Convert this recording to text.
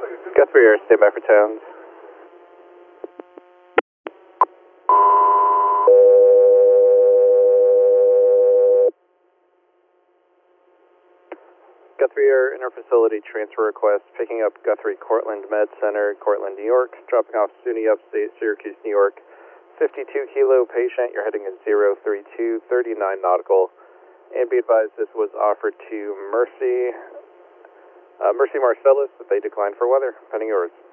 Guthrie Air, stand by for towns. Guthrie Air interfacility transfer request, picking up Guthrie Cortland Med Center, Cortland, New York, dropping off SUNY Upstate, Syracuse, New York. 52 kilo patient, you're heading in 032, 39 nautical. And be advised this was offered to Mercy Marcellus, but they declined for weather. Pending yours.